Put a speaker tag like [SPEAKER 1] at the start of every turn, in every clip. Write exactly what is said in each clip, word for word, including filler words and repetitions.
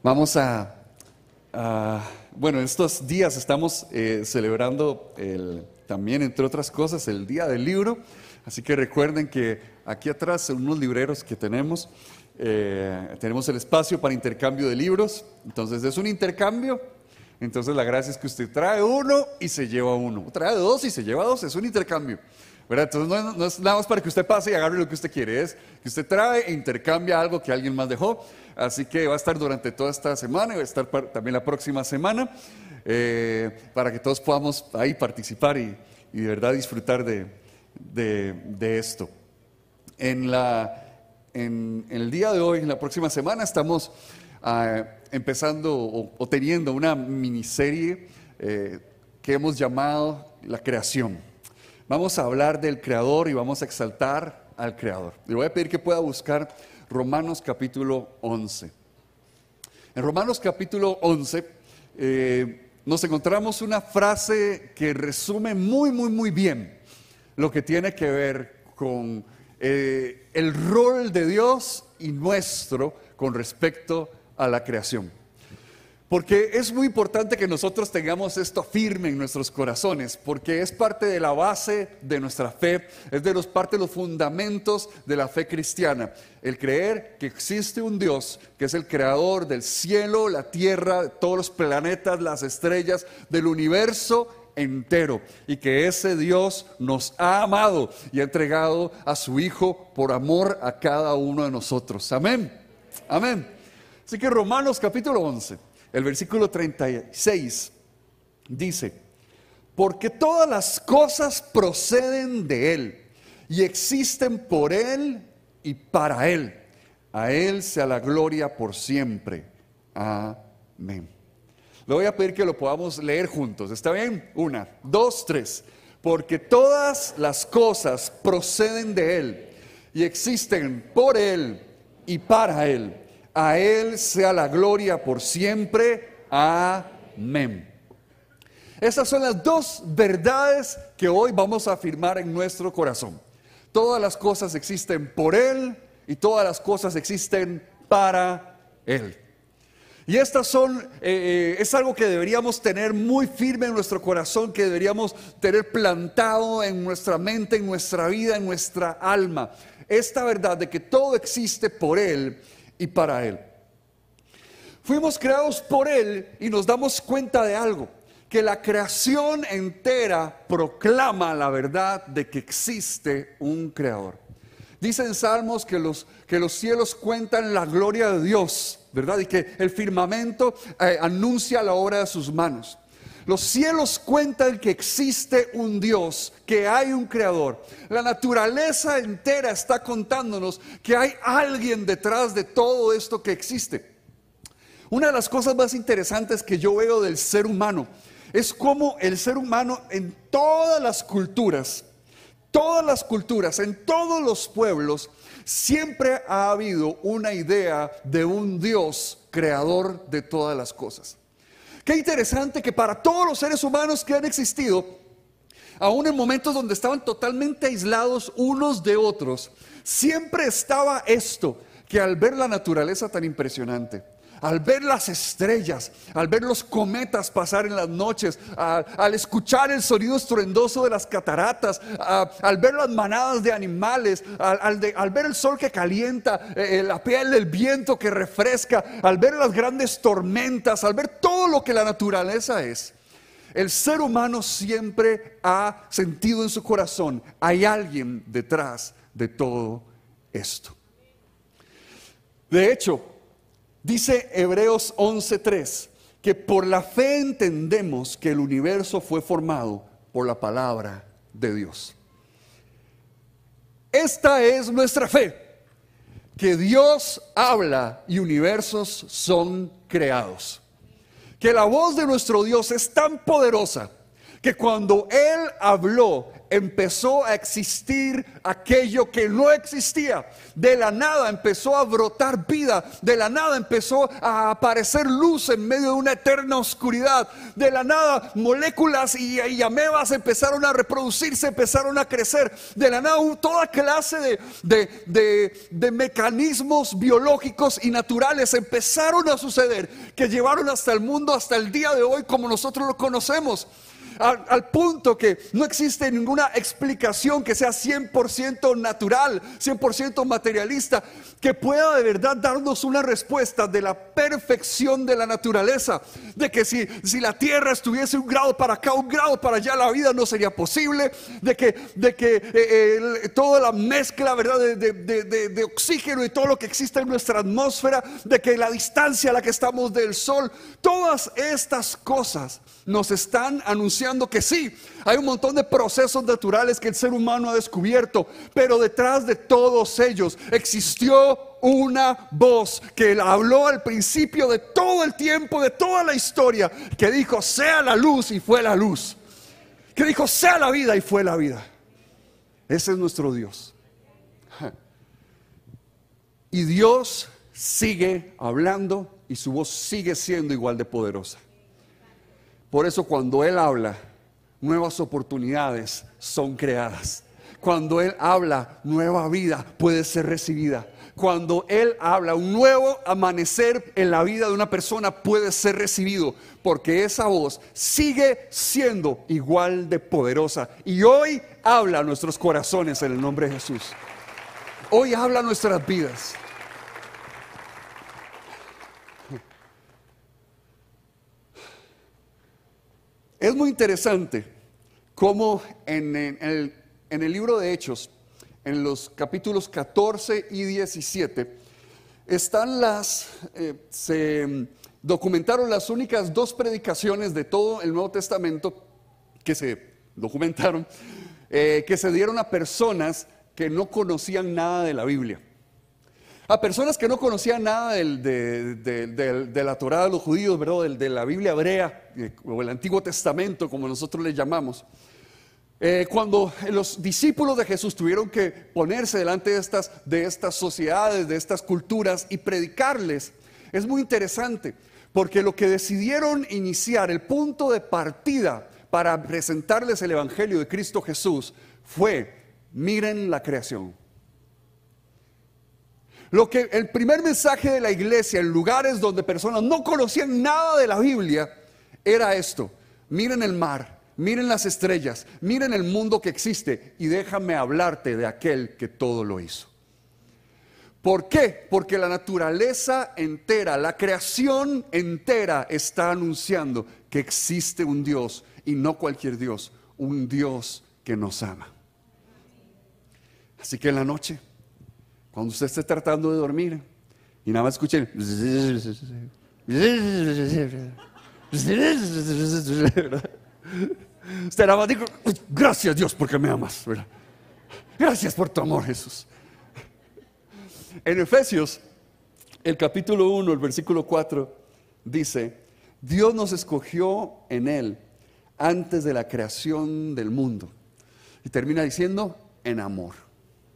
[SPEAKER 1] Vamos a, a bueno, estos días estamos eh, celebrando el, también, entre otras cosas, el Día del Libro. Así que recuerden que aquí atrás, en unos libreros que tenemos, eh, tenemos el espacio para intercambio de libros. Entonces es un intercambio. Entonces la gracia es que usted trae uno y se lleva uno. Trae dos y se lleva dos. Es un intercambio, ¿verdad? Entonces no es, no es nada más para que usted pase y agarre lo que usted quiere. Es que usted trae e intercambia algo que alguien más dejó. Así que va a estar durante toda esta semana y va a estar también la próxima semana eh, para que todos podamos ahí participar y, y de verdad disfrutar de, de, de esto. En, la, en, en el día de hoy, en la próxima semana, estamos uh, empezando o, o teniendo una miniserie eh, que hemos llamado La Creación. Vamos a hablar del Creador y vamos a exaltar al Creador. Le voy a pedir que pueda buscar Romanos capítulo once. En Romanos capítulo once eh, nos encontramos una frase que resume muy, muy, muy bien lo que tiene que ver con eh, el rol de Dios y nuestro con respecto a la creación. Porque es muy importante que nosotros tengamos esto firme en nuestros corazones, porque es parte de la base de nuestra fe, es de los parte de los fundamentos de la fe cristiana, el creer que existe un Dios que es el creador del cielo, la tierra, todos los planetas, las estrellas, del universo entero, y que ese Dios nos ha amado y ha entregado a su Hijo por amor a cada uno de nosotros. Amén, amén. Así que Romanos capítulo once, el versículo treinta y seis dice: porque todas las cosas proceden de Él y existen por Él y para Él. A Él sea la gloria por siempre. Amén. Le voy a pedir que lo podamos leer juntos. ¿Está bien? Una, dos, tres. Porque todas las cosas proceden de Él y existen por Él y para Él. A Él sea la gloria por siempre. Amén. Esas son las dos verdades que hoy vamos a afirmar en nuestro corazón. Todas las cosas existen por Él y todas las cosas existen para Él. Y estas son, eh, es algo que deberíamos tener muy firme en nuestro corazón, que deberíamos tener plantado en nuestra mente, en nuestra vida, en nuestra alma. Esta verdad de que todo existe por Él y para Él. Fuimos creados por Él y nos damos cuenta de algo, que la creación entera proclama la verdad de que existe un Creador. Dice en Salmos que los, que los cielos cuentan la gloria de Dios, ¿verdad? Y que el firmamento eh, anuncia la obra de sus manos. Los cielos cuentan que existe un Dios, que hay un Creador. La naturaleza entera está contándonos que hay alguien detrás de todo esto que existe. Una de las cosas más interesantes que yo veo del ser humano es cómo el ser humano en todas las culturas, todas las culturas, en todos los pueblos, siempre ha habido una idea de un Dios creador de todas las cosas. Qué interesante que para todos los seres humanos que han existido, aún en momentos donde estaban totalmente aislados unos de otros, siempre estaba esto, que al ver la naturaleza tan impresionante, al ver las estrellas, al ver los cometas pasar en las noches, a, al escuchar el sonido estruendoso de las cataratas, a, al ver las manadas de animales, a, al, de, al ver el sol que calienta, eh, la piel del viento que refresca, al ver las grandes tormentas, al ver todo lo que la naturaleza es, el ser humano siempre ha sentido en su corazón, hay alguien detrás de todo esto. De hecho, dice Hebreos once tres, que por la fe entendemos que el universo fue formado por la palabra de Dios. Esta es nuestra fe, que Dios habla y universos son creados. Que la voz de nuestro Dios es tan poderosa que cuando Él habló, empezó a existir aquello que no existía. De la nada empezó a brotar vida. De la nada empezó a aparecer luz en medio de una eterna oscuridad. De la nada moléculas y, y amebas empezaron a reproducirse, empezaron a crecer. De la nada hubo toda clase de, de, de, de mecanismos biológicos y naturales empezaron a suceder, que llevaron hasta el mundo, hasta el día de hoy como nosotros lo conocemos. Al, al punto que no existe ninguna explicación que sea cien por ciento natural, cien por ciento materialista, que pueda de verdad darnos una respuesta de la perfección de la naturaleza. De que si, si la tierra estuviese un grado para acá, un grado para allá, la vida no sería posible. De que, de que eh, eh, toda la mezcla, ¿verdad? De, de, de, de, de oxígeno y todo lo que existe en nuestra atmósfera, de que la distancia a la que estamos del sol, todas estas cosas nos están anunciando que sí, hay un montón de procesos naturales que el ser humano ha descubierto, pero detrás de todos ellos existió una voz que habló al principio de todo el tiempo, de toda la historia, que dijo: sea la luz, y fue la luz. Que dijo: sea la vida, y fue la vida. Ese es nuestro Dios. Y Dios sigue hablando y su voz sigue siendo igual de poderosa. Por eso cuando Él habla, nuevas oportunidades son creadas. Cuando Él habla, nueva vida puede ser recibida. Cuando Él habla, un nuevo amanecer en la vida de una persona puede ser recibido, porque esa voz sigue siendo igual de poderosa. Y hoy habla a nuestros corazones en el nombre de Jesús. Hoy habla a nuestras vidas. Es muy interesante cómo en, en, el, en el libro de Hechos, en los capítulos catorce y diecisiete, están las, eh, se documentaron las únicas dos predicaciones de todo el Nuevo Testamento que se documentaron, eh, que se dieron a personas que no conocían nada de la Biblia. A personas que no conocían nada del, de, de, de, de la Torá de los judíos, ¿verdad? De, de la Biblia hebrea, o el Antiguo Testamento, como nosotros le llamamos. Eh, cuando los discípulos de Jesús tuvieron que ponerse delante de estas, de estas sociedades, de estas culturas y predicarles, es muy interesante, porque lo que decidieron iniciar, el punto de partida para presentarles el Evangelio de Cristo Jesús fue: miren la creación. Lo que el primer mensaje de la iglesia en lugares donde personas no conocían nada de la Biblia era esto: miren el mar, miren las estrellas, miren el mundo que existe y déjame hablarte de aquel que todo lo hizo. ¿Por qué? Porque la naturaleza entera, la creación entera está anunciando que existe un Dios, y no cualquier Dios, un Dios que nos ama. Así que en la noche, cuando usted esté tratando de dormir y nada más escuche usted nada más diga: gracias Dios porque me amas, ¿verdad? Gracias por tu amor, Jesús. En Efesios, el capítulo uno, el versículo cuatro, dice: Dios nos escogió en Él antes de la creación del mundo. Y termina diciendo: en amor.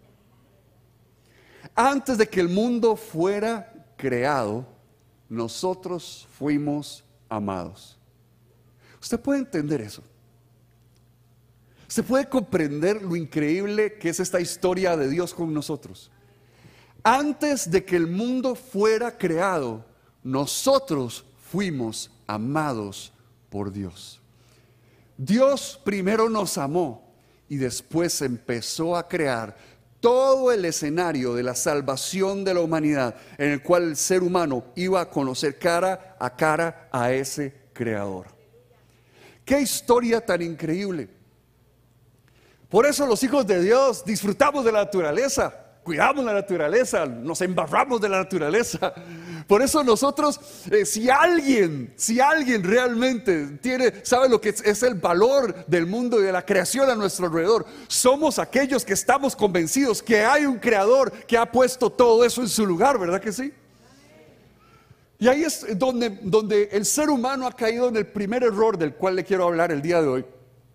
[SPEAKER 1] Antes de que el mundo fuera creado, nosotros fuimos amados. ¿Usted puede entender eso? ¿Usted puede comprender lo increíble que es esta historia de Dios con nosotros? Antes de que el mundo fuera creado, nosotros fuimos amados por Dios. Dios primero nos amó y después empezó a crear todo el escenario de la salvación de la humanidad, en el cual el ser humano iba a conocer cara a cara a ese creador. ¡Qué historia tan increíble! Por eso los hijos de Dios disfrutamos de la naturaleza, cuidamos la naturaleza, nos embarramos de la naturaleza. Por eso nosotros, eh, si alguien, si alguien realmente tiene, sabe lo que es, es el valor del mundo y de la creación a nuestro alrededor, somos aquellos que estamos convencidos que hay un creador que ha puesto todo eso en su lugar, ¿verdad que sí? Y ahí es donde, donde el ser humano ha caído en el primer error del cual le quiero hablar el día de hoy.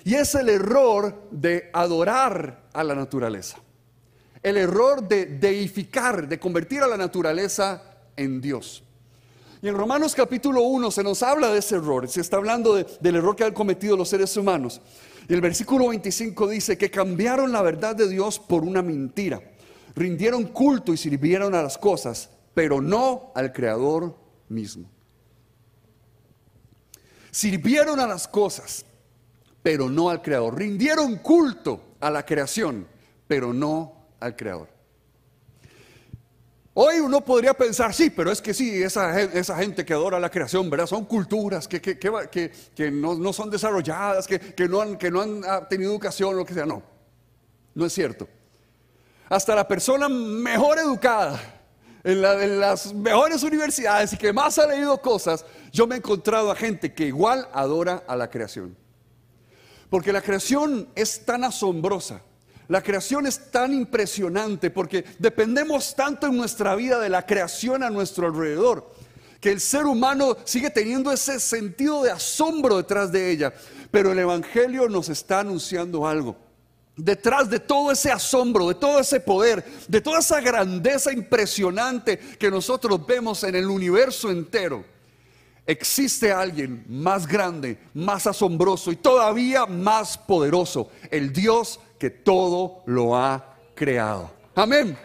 [SPEAKER 1] Y es el error de adorar a la naturaleza. El error de deificar, de convertir a la naturaleza en Dios. Y en Romanos capítulo uno se nos habla de ese error. Se está hablando de, del error que han cometido los seres humanos. Y el versículo veinticinco dice que cambiaron la verdad de Dios por una mentira. Rindieron culto y sirvieron a las cosas, pero no al Creador mismo. Sirvieron a las cosas, pero no al Creador. Rindieron culto a la creación, pero no al Creador. Hoy uno podría pensar, sí, pero es que sí, esa, esa gente que adora la creación, ¿verdad? Son culturas que, que, que, que, que no, no son desarrolladas, que, que, no han, que no han tenido educación, lo que sea. No, no es cierto. Hasta la persona mejor educada, en, la, en las mejores universidades y que más ha leído cosas, yo me he encontrado a gente que igual adora a la creación. Porque la creación es tan asombrosa. La creación es tan impresionante porque dependemos tanto en nuestra vida de la creación a nuestro alrededor, que el ser humano sigue teniendo ese sentido de asombro detrás de ella. Pero el Evangelio nos está anunciando algo. Detrás de todo ese asombro, de todo ese poder, de toda esa grandeza impresionante que nosotros vemos en el universo entero, existe alguien más grande, más asombroso y todavía más poderoso, el Dios que todo lo ha creado. Amén.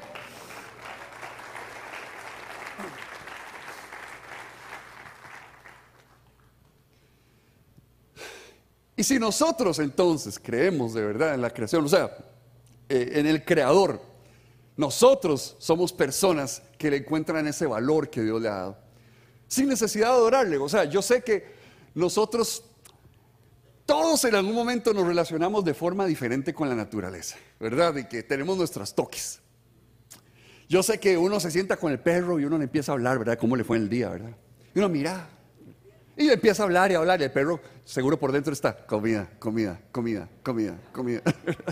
[SPEAKER 1] Y si nosotros entonces creemos de verdad en la creación, o sea, eh, en el Creador, nosotros somos personas que le encuentran ese valor que Dios le ha dado, sin necesidad de adorarle. O sea, yo sé que nosotros todos en algún momento nos relacionamos de forma diferente con la naturaleza, ¿verdad? Y que tenemos nuestros toques. Yo sé que uno se sienta con el perro y uno le empieza a hablar, ¿verdad? ¿Cómo le fue en el día, verdad? Y uno mira, y le empieza a hablar y a hablar, y el perro seguro por dentro está, comida, comida, comida, comida, comida.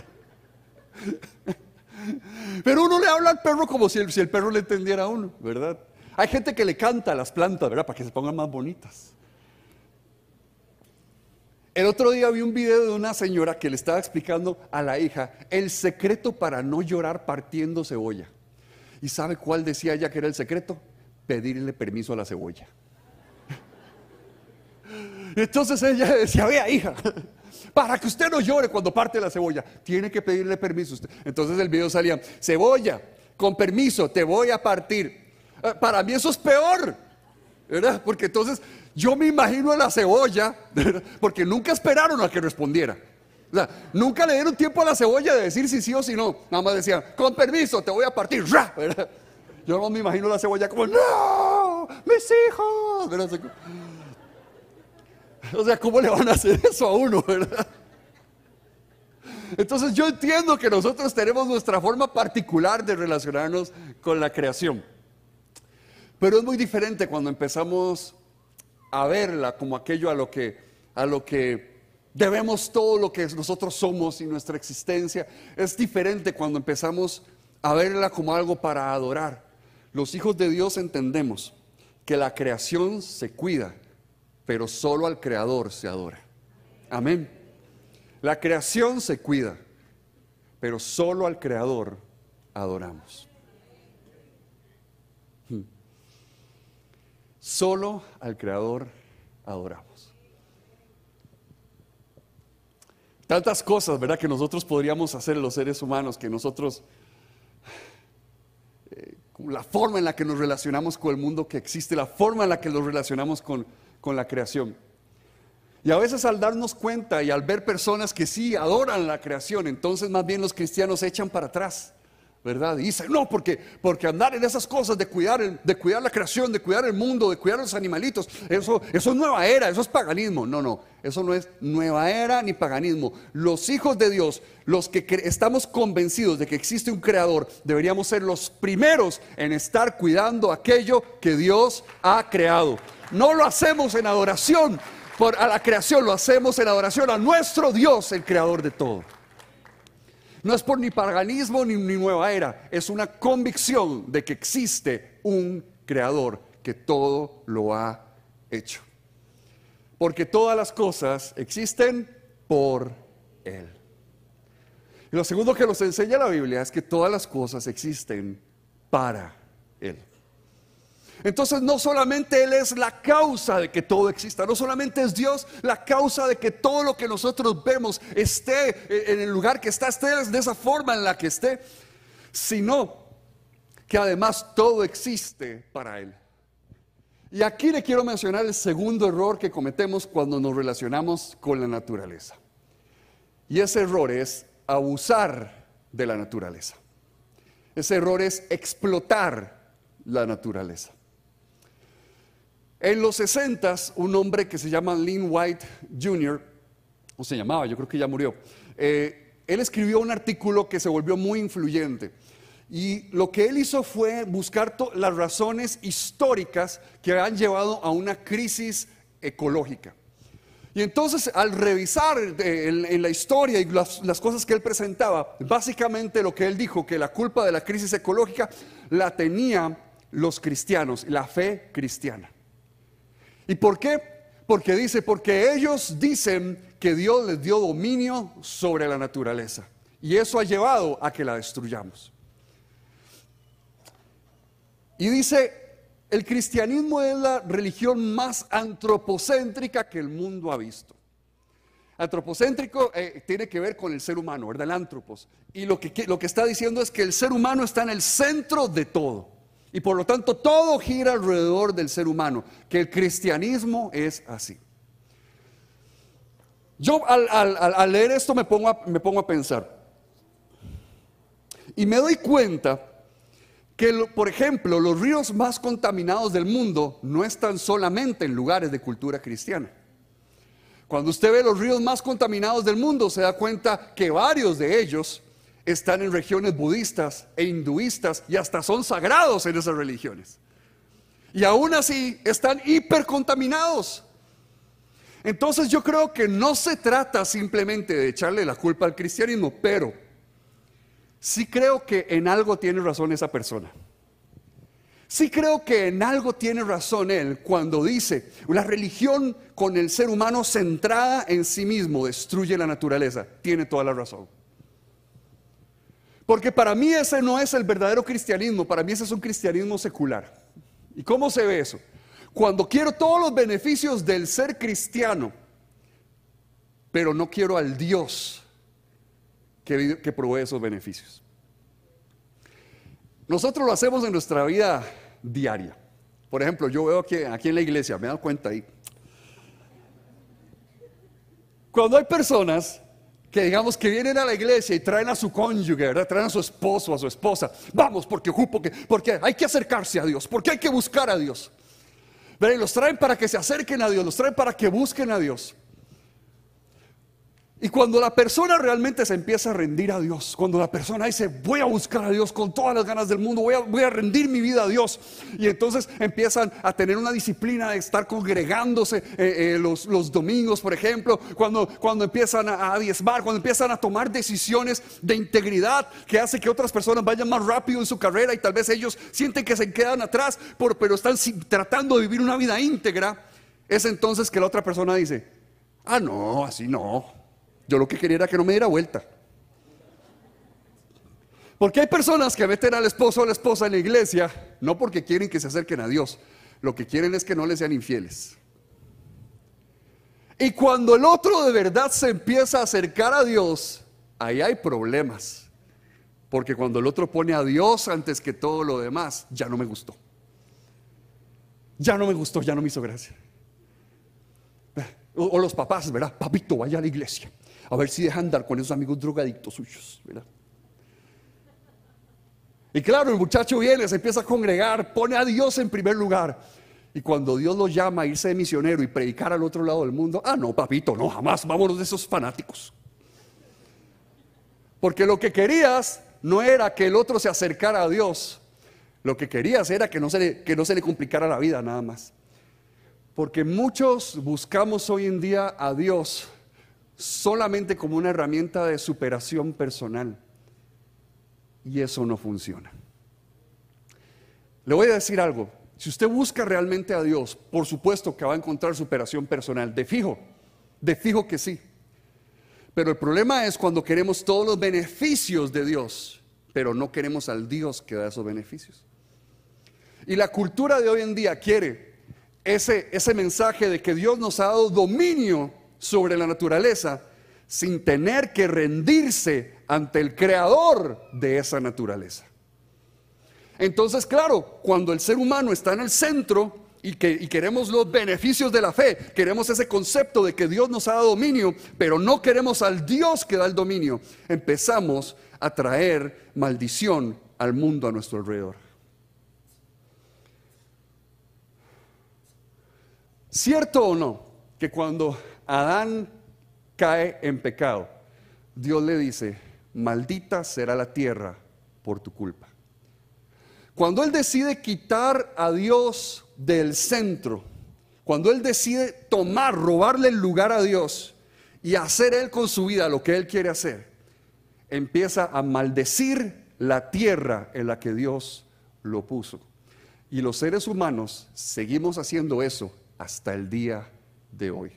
[SPEAKER 1] Pero uno le habla al perro como si el, si el perro le entendiera a uno, ¿verdad? Hay gente que le canta a las plantas, ¿verdad? Para que se pongan más bonitas. El otro día vi un video de una señora que le estaba explicando a la hija el secreto para no llorar partiendo cebolla. ¿Y sabe cuál decía ella que era el secreto? Pedirle permiso a la cebolla. Entonces ella decía, vea hija, para que usted no llore cuando parte la cebolla, tiene que pedirle permiso a usted. Entonces el video salía, cebolla, con permiso, te voy a partir. Para mí eso es peor, ¿verdad? Porque entonces yo me imagino a la cebolla, ¿verdad? Porque nunca esperaron a que respondiera. O sea, nunca le dieron tiempo a la cebolla de decir si sí o si no. Nada más decían, con permiso, te voy a partir, ¿verdad? Yo no me imagino a la cebolla como, no, mis hijos, ¿verdad? O sea, ¿cómo le van a hacer eso a uno, verdad? Entonces yo entiendo que nosotros tenemos nuestra forma particular de relacionarnos con la creación. Pero es muy diferente cuando empezamos a verla como aquello a lo que, a lo que debemos todo lo que nosotros somos y nuestra existencia. Es diferente cuando empezamos a verla como algo para adorar. Los hijos de Dios entendemos que la creación se cuida, pero solo al Creador se adora. Amén. La creación se cuida, pero solo al Creador adoramos. Solo al Creador adoramos. Tantas cosas, ¿verdad?, que nosotros podríamos hacer los seres humanos, que nosotros, eh, la forma en la que nos relacionamos con el mundo que existe, la forma en la que nos relacionamos con, con la creación. Y a veces al darnos cuenta y al ver personas que sí adoran la creación, entonces más bien los cristianos se echan para atrás, ¿verdad? Y dicen, no, porque, porque andar en esas cosas de cuidar, el, de cuidar la creación, de cuidar el mundo, de cuidar los animalitos, eso, eso es nueva era, eso es paganismo. No, no, eso no es nueva era ni paganismo. Los hijos de Dios, los que estamos convencidos de que existe un creador, deberíamos ser los primeros en estar cuidando aquello que Dios ha creado. No lo hacemos en adoración por, a la creación, lo hacemos en adoración a nuestro Dios, el creador de todo. No es por ni paganismo ni, ni nueva era, es una convicción de que existe un creador que todo lo ha hecho. Porque todas las cosas existen por Él. Y lo segundo que nos enseña la Biblia es que todas las cosas existen para Él. Entonces no solamente Él es la causa de que todo exista, no solamente es Dios la causa de que todo lo que nosotros vemos esté en el lugar que está, esté de esa forma en la que esté, sino que además todo existe para Él. Y aquí le quiero mencionar el segundo error que cometemos cuando nos relacionamos con la naturaleza. Y ese error es abusar de la naturaleza. Ese error es explotar la naturaleza. En los sesentas, un hombre que se llama Lynn White junior, o se llamaba, yo creo que ya murió, eh, él escribió un artículo que se volvió muy influyente. Y lo que él hizo fue buscar las razones históricas que han llevado a una crisis ecológica. Y entonces, al revisar en, en la historia y las, las cosas que él presentaba, básicamente lo que él dijo, que la culpa de la crisis ecológica la tenían los cristianos, la fe cristiana. ¿Y por qué? Porque dice, porque ellos dicen que Dios les dio dominio sobre la naturaleza. Y eso ha llevado a que la destruyamos. Y dice, el cristianismo es la religión más antropocéntrica que el mundo ha visto. Antropocéntrico eh, tiene que ver con el ser humano, ¿verdad? El antropos. Y lo que, lo que está diciendo es que el ser humano está en el centro de todo. Y por lo tanto todo gira alrededor del ser humano, que el cristianismo es así. Yo al, al, al leer esto me pongo, a, me pongo a pensar. Y me doy cuenta que, por ejemplo, los ríos más contaminados del mundo no están solamente en lugares de cultura cristiana. Cuando usted ve los ríos más contaminados del mundo, se da cuenta que varios de ellos están en regiones budistas e hinduistas y hasta son sagrados en esas religiones. Y aún así están hipercontaminados. Entonces yo creo que no se trata simplemente de echarle la culpa al cristianismo, pero sí creo que en algo tiene razón esa persona. Sí creo que en algo tiene razón él cuando dice, la religión con el ser humano centrada en sí mismo destruye la naturaleza. Tiene toda la razón. Porque para mí ese no es el verdadero cristianismo, para mí ese es un cristianismo secular. ¿Y cómo se ve eso? Cuando quiero todos los beneficios del ser cristiano, pero no quiero al Dios que, que provee esos beneficios. Nosotros lo hacemos en nuestra vida diaria. Por ejemplo, yo veo que aquí en la iglesia, me he dado cuenta ahí, cuando hay personas que digamos que vienen a la iglesia y traen a su cónyuge, ¿verdad? Traen a su esposo, a su esposa, vamos porque porque, porque hay que acercarse a Dios, porque hay que buscar a Dios. ¿Verdad? Y los traen para que se acerquen a Dios, los traen para que busquen a Dios. Y cuando la persona realmente se empieza a rendir a Dios, cuando la persona dice, voy a buscar a Dios con todas las ganas del mundo, voy a, voy a rendir mi vida a Dios, y entonces empiezan a tener una disciplina de estar congregándose eh, eh, los, los domingos, por ejemplo, cuando, cuando empiezan a, a diezmar, cuando empiezan a tomar decisiones de integridad que hace que otras personas vayan más rápido en su carrera y tal vez ellos sienten que se quedan atrás, por, pero están tratando de vivir una vida íntegra, es entonces que la otra persona dice, ah no, así no. Yo lo que quería era que no me diera vuelta. Porque hay personas que meten al esposo o a la esposa en la iglesia, no porque quieren que se acerquen a Dios, lo que quieren es que no les sean infieles. Y cuando el otro de verdad se empieza a acercar a Dios, ahí hay problemas. Porque cuando el otro pone a Dios antes que todo lo demás, ya no me gustó. Ya no me gustó, ya no me hizo gracia. O, o los papás, ¿verdad? Papito, vaya a la iglesia. A ver si dejan andar con esos amigos drogadictos suyos, ¿verdad? Y claro, el muchacho viene, se empieza a congregar, pone a Dios en primer lugar. Y cuando Dios lo llama a irse de misionero y predicar al otro lado del mundo, ah, no, papito, no, jamás, vámonos de esos fanáticos. Porque lo que querías no era que el otro se acercara a Dios, lo que querías era que no se le, que no se le complicara la vida nada más. Porque muchos buscamos hoy en día a Dios solamente como una herramienta de superación personal. Y eso no funciona. Le voy a decir algo. Si usted busca realmente a Dios, por supuesto que va a encontrar superación personal. De fijo, de fijo que sí. Pero el problema es cuando queremos todos los beneficios de Dios, pero no queremos al Dios que da esos beneficios. Y la cultura de hoy en día quiere ese, ese mensaje de que Dios nos ha dado dominio sobre la naturaleza sin tener que rendirse ante el creador de esa naturaleza. Entonces, claro, cuando el ser humano está en el centro y, que, y queremos los beneficios de la fe, queremos ese concepto de que Dios nos ha dado dominio, pero no queremos al Dios que da el dominio, empezamos a traer maldición al mundo a nuestro alrededor. ¿Cierto o no que cuando Adán cae en pecado, Dios le dice: maldita será la tierra por tu culpa? Cuando él decide quitar a Dios del centro, cuando él decide tomar, robarle el lugar a Dios y hacer él con su vida lo que él quiere hacer, empieza a maldecir la tierra en la que Dios lo puso. Y los seres humanos seguimos haciendo eso hasta el día de hoy.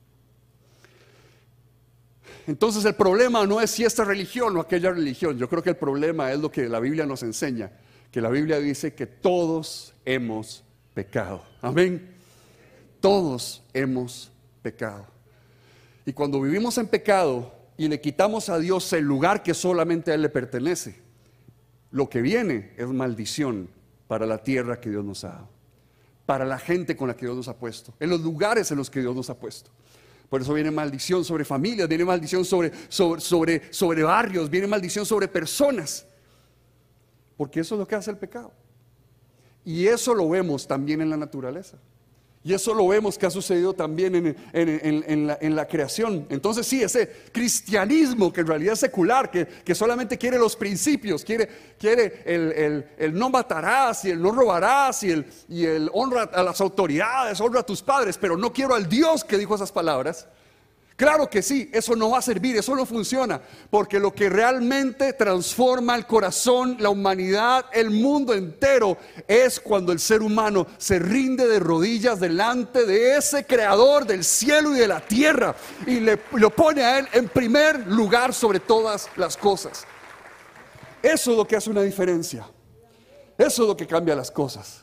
[SPEAKER 1] Entonces el problema no es si esta religión o aquella religión. Yo creo que el problema es lo que la Biblia nos enseña, que la Biblia dice que todos hemos pecado. Amén. Todos hemos pecado. Y cuando vivimos en pecado y le quitamos a Dios el lugar que solamente a Él le pertenece, lo que viene es maldición para la tierra que Dios nos ha dado, para la gente con la que Dios nos ha puesto, en los lugares en los que Dios nos ha puesto. Por eso viene maldición sobre familias, viene maldición sobre, sobre, sobre, sobre barrios, viene maldición sobre personas. Porque eso es lo que hace el pecado. Y eso lo vemos también en la naturaleza. Y eso lo vemos que ha sucedido también en, en, en, en, la, en la creación. Entonces sí, ese cristianismo que en realidad es secular, que, que solamente quiere los principios, quiere, quiere el, el, el no matarás y el no robarás y el, y el honra a las autoridades, honra a tus padres, pero no quiero al Dios que dijo esas palabras. Claro que sí, eso no va a servir, eso no funciona, porque lo que realmente transforma el corazón, la humanidad, el mundo entero, es cuando el ser humano se rinde de rodillas delante de ese creador del cielo y de la tierra y le, lo pone a Él en primer lugar sobre todas las cosas. Eso es lo que hace una diferencia, eso es lo que cambia las cosas.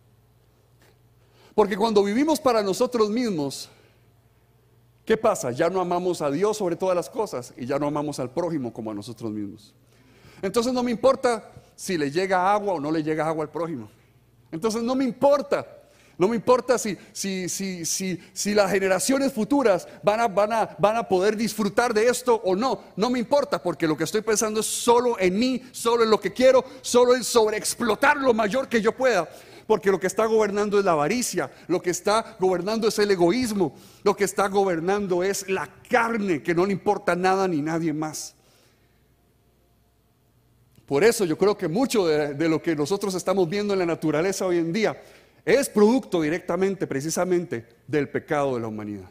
[SPEAKER 1] Porque cuando vivimos para nosotros mismos, ¿qué pasa? Ya no amamos a Dios sobre todas las cosas y ya no amamos al prójimo como a nosotros mismos. Entonces no me importa si le llega agua o no le llega agua al prójimo. Entonces no me importa, no me importa si, si, si, si, si las generaciones futuras van a, van, a, van a poder disfrutar de esto o no. No me importa, porque lo que estoy pensando es solo en mí, solo en lo que quiero, solo en sobreexplotar lo mayor que yo pueda. Porque lo que está gobernando es la avaricia, lo que está gobernando es el egoísmo, lo que está gobernando es la carne, que no le importa nada ni nadie más. Por eso yo creo que mucho de, de lo que nosotros estamos viendo en la naturaleza hoy en día es producto directamente, precisamente, del pecado de la humanidad.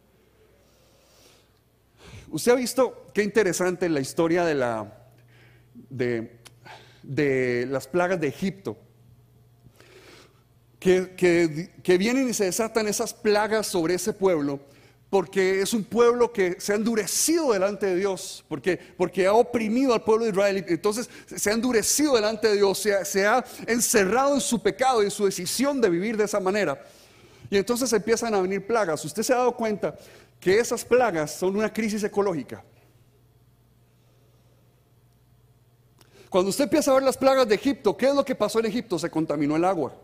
[SPEAKER 1] Usted ha visto qué interesante la historia de, la, de, de las plagas de Egipto. Que, que, que vienen y se desatan esas plagas sobre ese pueblo, porque es un pueblo que se ha endurecido delante de Dios, porque, porque ha oprimido al pueblo de Israel. Entonces se ha endurecido delante de Dios, se ha, se ha encerrado en su pecado y en su decisión de vivir de esa manera. Y entonces empiezan a venir plagas. Usted se ha dado cuenta que esas plagas son una crisis ecológica. Cuando usted empieza a ver las plagas de Egipto, ¿qué es lo que pasó en Egipto? Se contaminó el agua.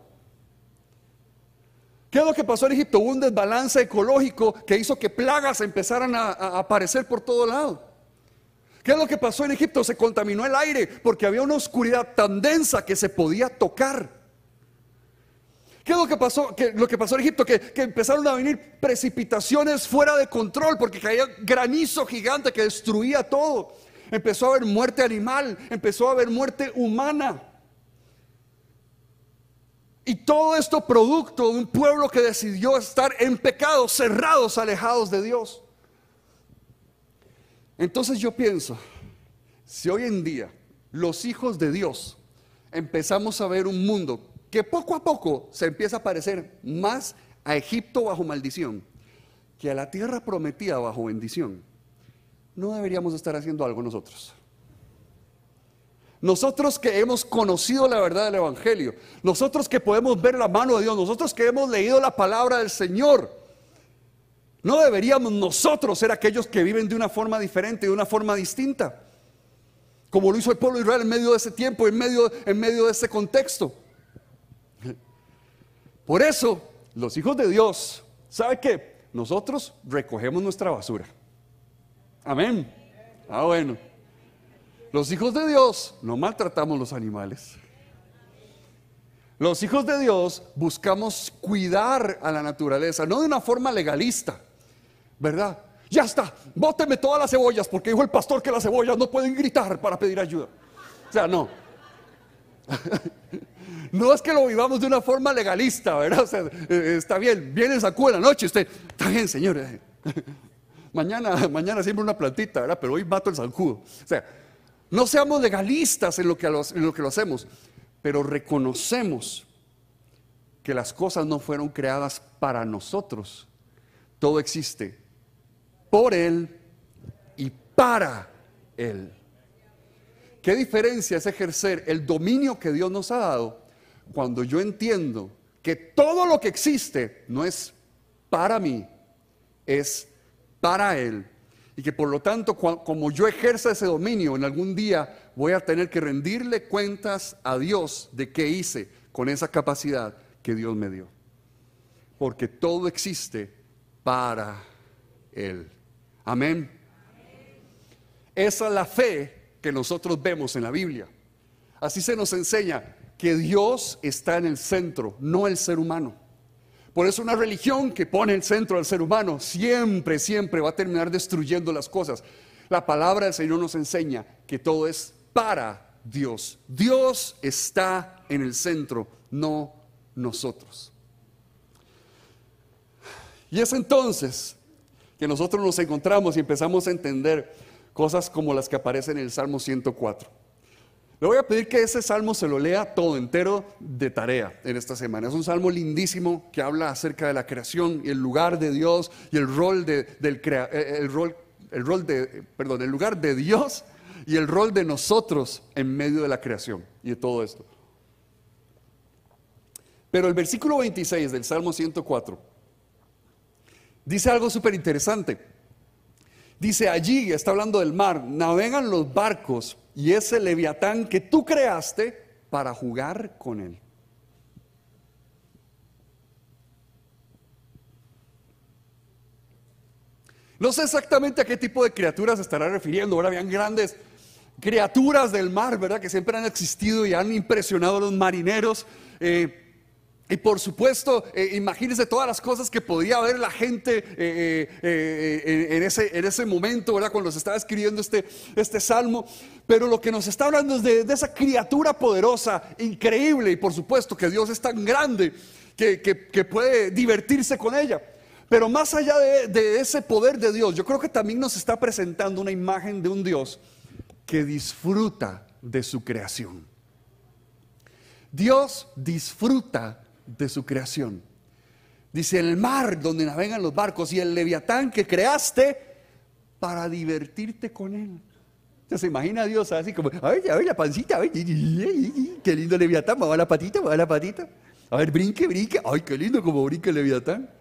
[SPEAKER 1] ¿Qué es lo que pasó en Egipto? Hubo un desbalance ecológico que hizo que plagas empezaran a, a aparecer por todo lado. ¿Qué es lo que pasó en Egipto? Se contaminó el aire porque había una oscuridad tan densa que se podía tocar. ¿Qué es lo que pasó, que, lo que pasó en Egipto? Que, que empezaron a venir precipitaciones fuera de control porque caía granizo gigante que destruía todo. Empezó a haber muerte animal, empezó a haber muerte humana. Y todo esto producto de un pueblo que decidió estar en pecado, cerrados, alejados de Dios. Entonces yo pienso, si hoy en día los hijos de Dios empezamos a ver un mundo que poco a poco se empieza a parecer más a Egipto bajo maldición que a la tierra prometida bajo bendición, no deberíamos estar haciendo algo nosotros. Nosotros que hemos conocido la verdad del Evangelio, nosotros que podemos ver la mano de Dios, nosotros que hemos leído la palabra del Señor, no deberíamos nosotros ser aquellos que viven de una forma diferente, de una forma distinta, como lo hizo el pueblo de Israel en medio de ese tiempo, en medio, en medio de ese contexto. Por eso, los hijos de Dios, ¿sabe qué? Nosotros recogemos nuestra basura. Amén. Ah, bueno. Los hijos de Dios no maltratamos los animales. Los hijos de Dios buscamos cuidar a la naturaleza, no de una forma legalista, ¿verdad? Ya está, bóteme todas las cebollas porque dijo el pastor que las cebollas no pueden gritar para pedir ayuda. O sea, no. No es que lo vivamos de una forma legalista, ¿verdad? O sea, eh, está bien, viene el sacudo en la noche, usted, está bien, señor. Mañana, mañana siempre una plantita, ¿verdad? Pero hoy mato el zancudo. O sea, no seamos legalistas en lo que lo, en lo que lo hacemos, pero reconocemos que las cosas no fueron creadas para nosotros. Todo existe por Él y para Él. ¿Qué diferencia es ejercer el dominio que Dios nos ha dado cuando yo entiendo que todo lo que existe no es para mí, es para Él? Y que por lo tanto, como yo ejerza ese dominio, en algún día voy a tener que rendirle cuentas a Dios de qué hice con esa capacidad que Dios me dio. Porque todo existe para Él. Amén. Esa es la fe que nosotros vemos en la Biblia. Así se nos enseña que Dios está en el centro, no el ser humano. Por eso una religión que pone el centro al ser humano siempre, siempre va a terminar destruyendo las cosas. La palabra del Señor nos enseña que todo es para Dios. Dios está en el centro, no nosotros. Y es entonces que nosotros nos encontramos y empezamos a entender cosas como las que aparecen en el Salmo ciento cuatro. Le voy a pedir que ese salmo se lo lea todo entero de tarea en esta semana. Es un salmo lindísimo que habla acerca de la creación y el lugar de Dios y el rol de, del crea, el rol, el rol de, perdón, el lugar de Dios y el rol de nosotros en medio de la creación y de todo esto. Pero el versículo veintiséis del Salmo ciento cuatro dice algo súper interesante. Dice allí, está hablando del mar, navegan los barcos y ese leviatán que tú creaste para jugar con él. No sé exactamente a qué tipo de criaturas se estará refiriendo. Ahora habían grandes criaturas del mar, ¿verdad? Que siempre han existido y han impresionado a los marineros. Eh, Y por supuesto, eh, imagínense todas las cosas que podía ver la gente eh, eh, eh, en, ese, en ese momento, ¿verdad? Cuando se estaba escribiendo este, este salmo. Pero lo que nos está hablando es de, de esa criatura poderosa, increíble. Y por supuesto que Dios es tan grande que, que, que puede divertirse con ella. Pero más allá de, de ese poder de Dios, yo creo que también nos está presentando una imagen de un Dios que disfruta de su creación. Dios disfruta de su creación. Dice, el mar donde navegan los barcos y el leviatán que creaste para divertirte con él. Entonces se imagina a Dios así como, a ver, a ver la pancita, a ver, qué lindo leviatán, me va la patita, me va la patita. A ver, brinque, brinque, ay, qué lindo como brinca el leviatán.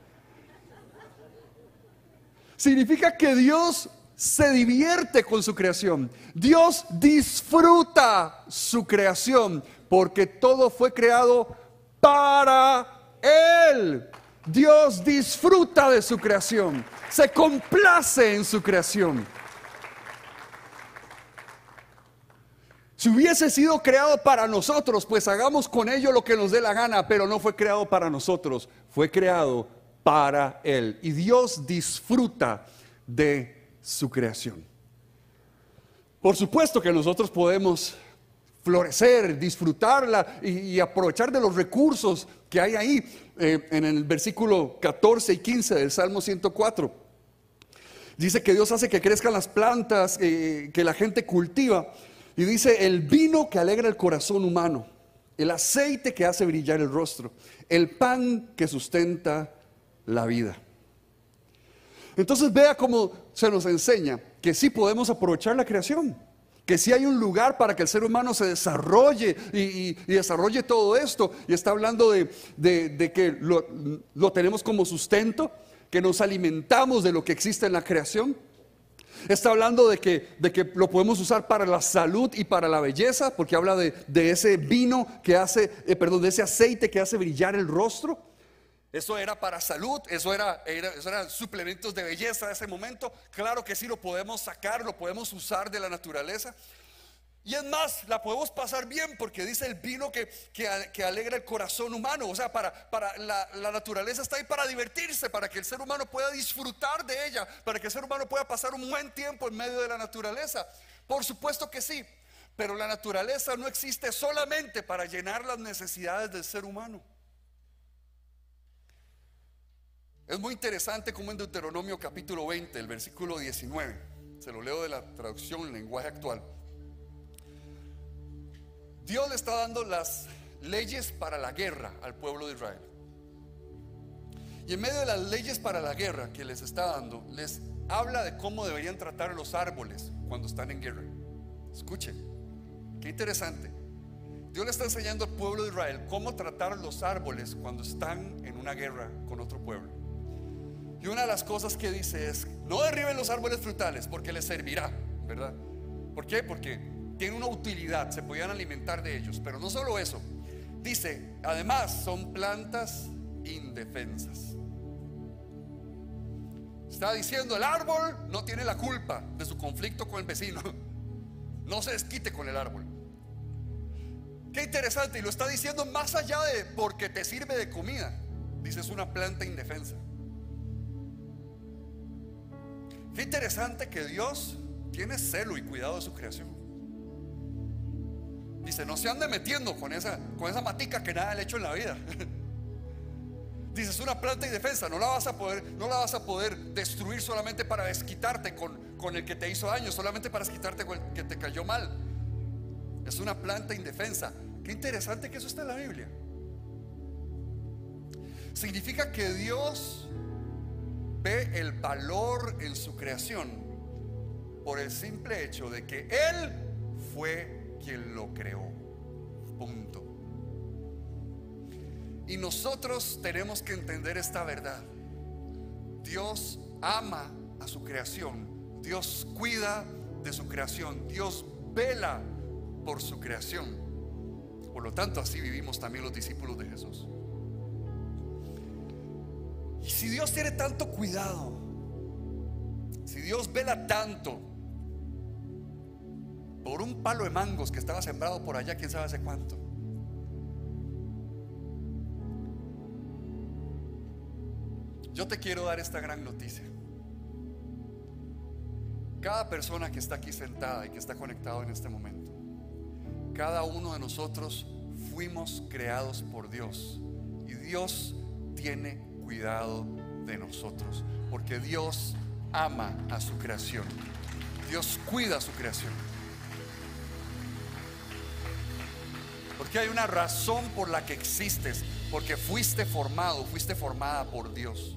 [SPEAKER 1] Significa que Dios se divierte con su creación. Dios disfruta su creación porque todo fue creado para Él. Dios disfruta de su creación, se complace en su creación. Si hubiese sido creado para nosotros, pues hagamos con ello lo que nos dé la gana, pero no fue creado para nosotros, fue creado para Él. Y Dios disfruta de su creación. Por supuesto que nosotros podemos florecer, disfrutarla y, y aprovechar de los recursos que hay ahí. Eh, en el versículo catorce y quince del Salmo ciento cuatro dice que Dios hace que crezcan las plantas eh, que la gente cultiva, y dice el vino que alegra el corazón humano, el aceite que hace brillar el rostro, el pan que sustenta la vida. Entonces vea cómo se nos enseña que sí podemos aprovechar la creación, que sí hay un lugar para que el ser humano se desarrolle y, y, y desarrolle todo esto. Y está hablando de, de, de que lo, lo tenemos como sustento, que nos alimentamos de lo que existe en la creación. Está hablando de que, de que lo podemos usar para la salud y para la belleza, porque habla de, de ese vino que hace, eh, perdón, de ese aceite que hace brillar el rostro. Eso era para salud, eso era, era, eso eran suplementos de belleza de ese momento. Claro que sí, lo podemos sacar, lo podemos usar de la naturaleza. Y es más, la podemos pasar bien, porque dice el vino que, que, que alegra el corazón humano. O sea, para, para la, la naturaleza está ahí para divertirse, para que el ser humano pueda disfrutar de ella, para que el ser humano pueda pasar un buen tiempo en medio de la naturaleza. Por supuesto que sí, pero la naturaleza no existe solamente para llenar las necesidades del ser humano. Es muy interesante como en Deuteronomio capítulo veinte, el versículo diecinueve, se lo leo de la traducción en lenguaje actual. Dios le está dando las leyes para la guerra al pueblo de Israel. Y en medio de las leyes para la guerra que les está dando, les habla de cómo deberían tratar los árboles cuando están en guerra. Escuchen, qué interesante. Dios le está enseñando al pueblo de Israel cómo tratar los árboles cuando están en una guerra con otro pueblo. Y una de las cosas que dice es: no derriben los árboles frutales, porque les servirá, ¿verdad? ¿Por qué? Porque tienen una utilidad, se podían alimentar de ellos. Pero no solo eso, dice, además son plantas indefensas. Está diciendo, el árbol no tiene la culpa de su conflicto con el vecino. No se desquite con el árbol. Qué interesante, y lo está diciendo más allá de porque te sirve de comida. Dice, es una planta indefensa. Qué interesante que Dios tiene celo y cuidado de su creación. Dice, no se ande metiendo con esa, con esa matica que nada le ha hecho en la vida. Dice, es una planta indefensa, no la vas a poder, no la vas a poder destruir solamente para desquitarte con, con el que te hizo daño, solamente para desquitarte con el que te cayó mal. Es una planta indefensa. Qué interesante que eso está en la Biblia. Significa que Dios ve el valor en su creación por el simple hecho de que Él fue quien lo creó. Punto. Y nosotros tenemos que entender esta verdad. Dios ama a su creación. Dios cuida de su creación. Dios vela por su creación. Por lo tanto, así vivimos también los discípulos de Jesús. Y si Dios tiene tanto cuidado, si Dios vela tanto por un palo de mangos que estaba sembrado por allá, quién sabe hace cuánto, yo te quiero dar esta gran noticia. Cada persona que está aquí sentada y que está conectado en este momento, cada uno de nosotros fuimos creados por Dios. Y Dios tiene cuidado de nosotros, porque Dios ama a su creación. Dios cuida a su creación. Porque hay una razón por la que existes, porque fuiste formado, fuiste formada por Dios.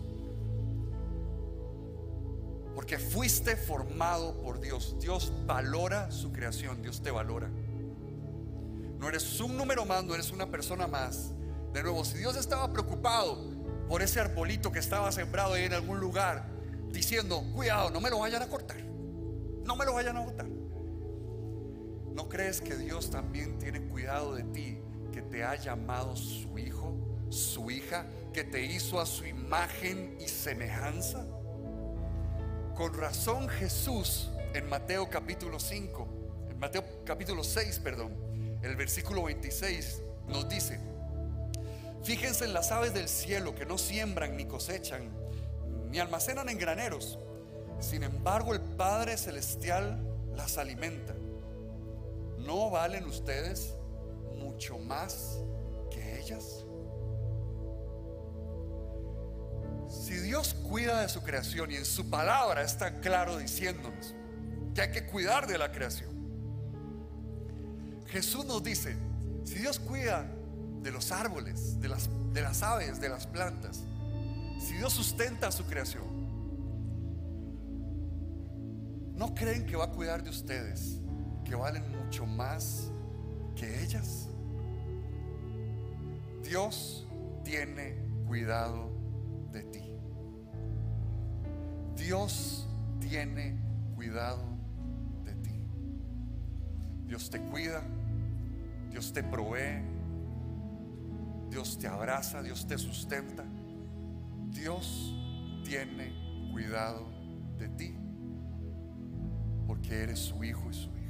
[SPEAKER 1] Porque fuiste formado por Dios. Dios valora su creación, Dios te valora. No eres un número más, no eres una persona más. De nuevo, si Dios estaba preocupado por ese arbolito que estaba sembrado ahí en algún lugar, diciendo, cuidado, no me lo vayan a cortar, no me lo vayan a botar, ¿no crees que Dios también tiene cuidado de ti, que te ha llamado su hijo, su hija, que te hizo a su imagen y semejanza? Con razón Jesús en Mateo capítulo cinco, en Mateo capítulo seis, perdón, el versículo veintiséis nos dice: fíjense en las aves del cielo, que no siembran ni cosechan ni almacenan en graneros, sin embargo el Padre Celestial las alimenta. ¿No valen ustedes mucho más que ellas? Si Dios cuida de su creación, y en su palabra está claro diciéndonos que hay que cuidar de la creación, Jesús nos dice, si Dios cuida de los árboles, de las, de las aves, de las plantas, si Dios sustenta su creación, ¿no creen que va a cuidar de ustedes, que valen mucho más que ellas? Dios tiene cuidado de ti. Dios tiene cuidado de ti. Dios te cuida, Dios te provee, Dios te abraza, Dios te sustenta. Dios tiene cuidado de ti porque eres su hijo y su hija.